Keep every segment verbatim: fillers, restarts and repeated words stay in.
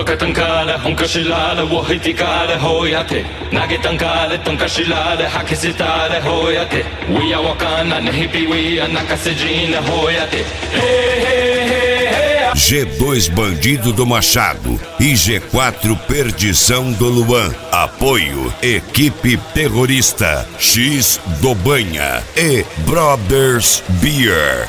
分かったんから本かしられを引いてからほやって投げたんからとんかしられ吐きせたれほやって We are わかんなねヒピ We are 泣かせじなほやって G dois Bandido do Machado e G quatro Perdição do Luan. Apoio Equipe Terrorista X do Banha e Brothers Beer.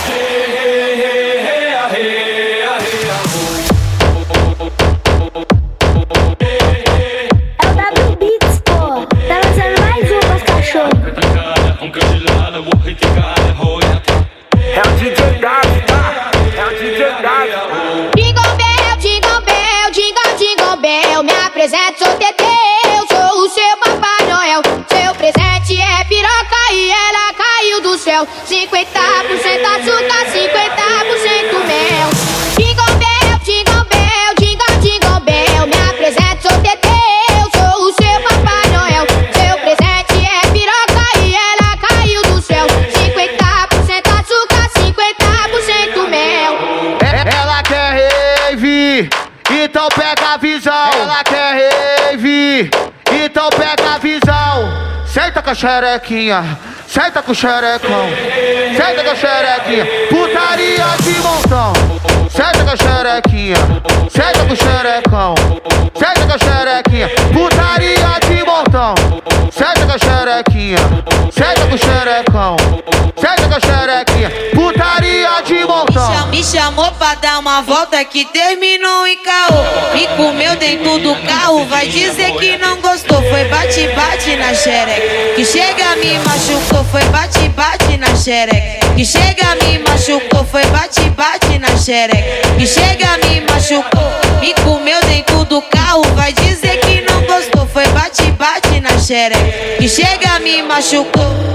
É o D J Davi, tá? É o D J Davi. Jingle Bell, Jingle Bell, Jingle Jingle Bell. Me apresento, sou Teteu, sou o seu Papai Noel. Seu presente é piroca e ela caiu do céu. cinquenta por cento açúcar, cinquenta por cento mel. Jingle Bell, Jingle Bell, Jingle Jingle Bell. Me apresento, sou Teteu, sou o seu Papai Noel. Seu presente é piroca e ela caiu do céu. cinquenta por cento açúcar, cinquenta por cento mel. Ela quer rave, então pega a visão. Ela quer rave, então pega a visão. Senta com a xerequinha, senta com o xerecão. Senta com a xerequinha, putaria de montão. Senta com a xerequinha, senta com o xerecão. Senta com a xerequinha, putaria de montão. Senta com a xerequinha, senta com o xerecão. Senta com a xerequinha, putaria de montão. Me chamou pra dar uma volta que terminou em caô. Me comeu dentro do carro, vai dizer que não gostou. Foi bate-bate na xereca, que chega me machucou. Foi bate-bate na xereca, que chega me machucou. Foi bate-bate na xereca, que chega me machucou. Me comeu dentro do carro, vai dizer que não gostou. Foi bate-bate na xereca, que chega me machucou.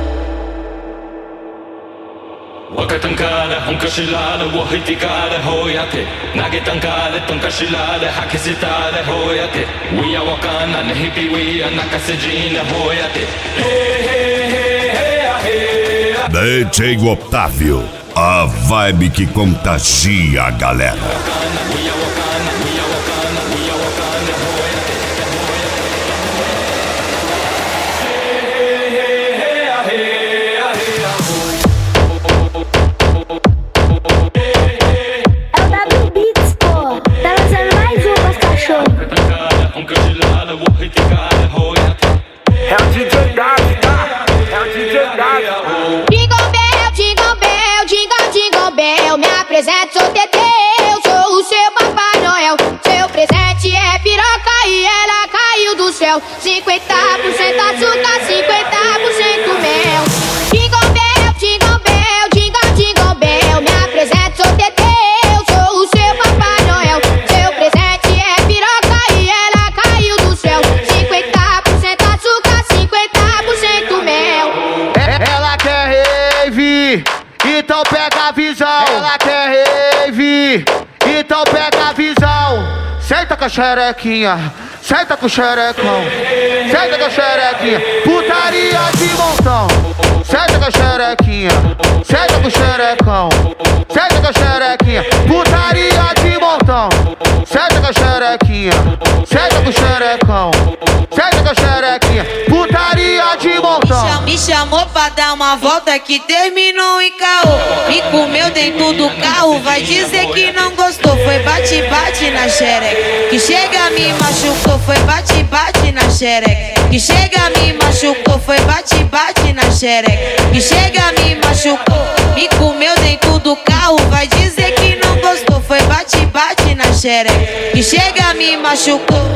分かったんから本かしられを引いてからほやって投げたんからとんかしられ吐きせたれほやって We are わかんなねヒピ We are 泣かせじなほやって D J Otávio, a vibe que contagia a galera. É o D J Davi, tá? É o D J Davi. Jingle Bell, Jingle Bell, Jingle Jingle Bell. Me apresento, sou Teteu, sou o seu Papai Noel. Seu presente é piroca e ela caiu do céu. cinquenta por cento açúcar, cinquenta por cento mel. Jingle Bell, Jingle Bell, Jingle Jingle Bell. Me apresento, sou Teteu, sou o seu Papai Noel. Seu presente é piroca e ela caiu do céu. cinquenta por cento açúcar, cinquenta por cento mel. Ela quer rave, então pega a visão. Ela quer rave, então pega a visão. Senta com a xerequinha, senta com o xerecão. Senta com a xerequinha, putaria de montão. Senta com a xerequinha, senta com o xerecão. Senta com a xerequinha, putaria de montão. Senta com a xerequinha, senta com o xerecão. Senta com a xerequinha, putaria de montão. Me chamou pra dar uma volta que terminou em caô. Me comeu dentro do carro, vai dizer que não gostou. Foi bate-bate na xereca, que chega me machucou. Foi bate-bate na xereca, que chega me machucou. Foi bate-bate na xereca, que chega me machucou. Me comeu dentro do carro, vai dizer que não gostou. Foi bate-bate na xereca, que chega me machucou.